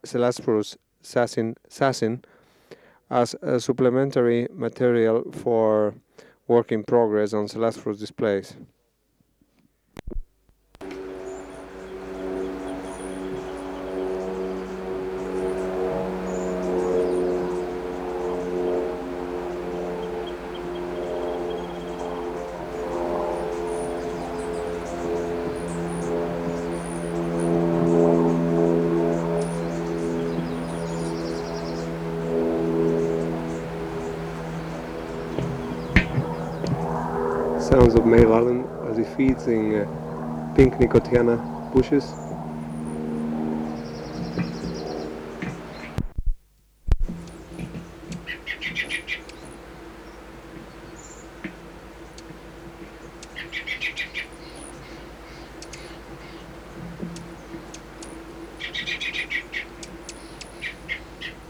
Selasprus sassin as a supplementary material for work in progress on Selasprus displays. Sounds of male Allen as he feeds in pink Nicotiana bushes.